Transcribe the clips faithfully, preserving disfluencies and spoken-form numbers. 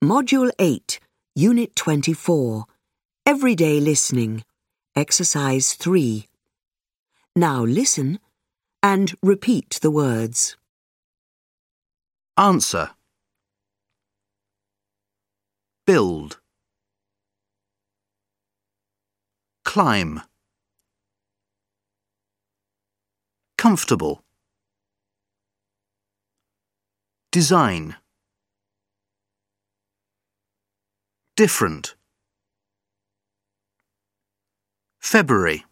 Module eight, Unit twenty-four, Everyday Listening, Exercise three. Now listen and repeat the words. Answer. Build. Climb. Comfortable. Design. Different. February.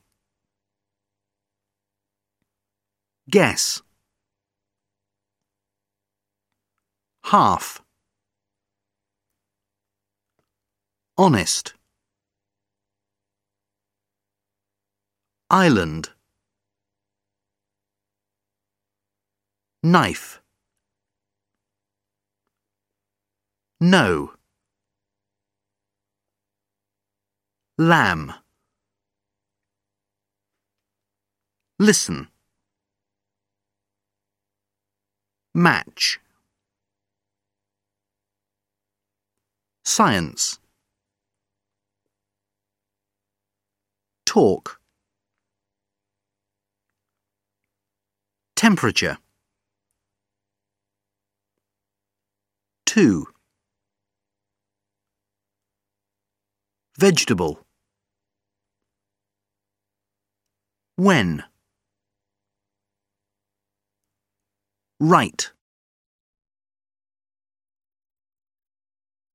Guess. Half. Honest. Island. Knife. No. Lamb. Listen. Match. Science. Talk. Temperature. Two. Vegetable. When. Right.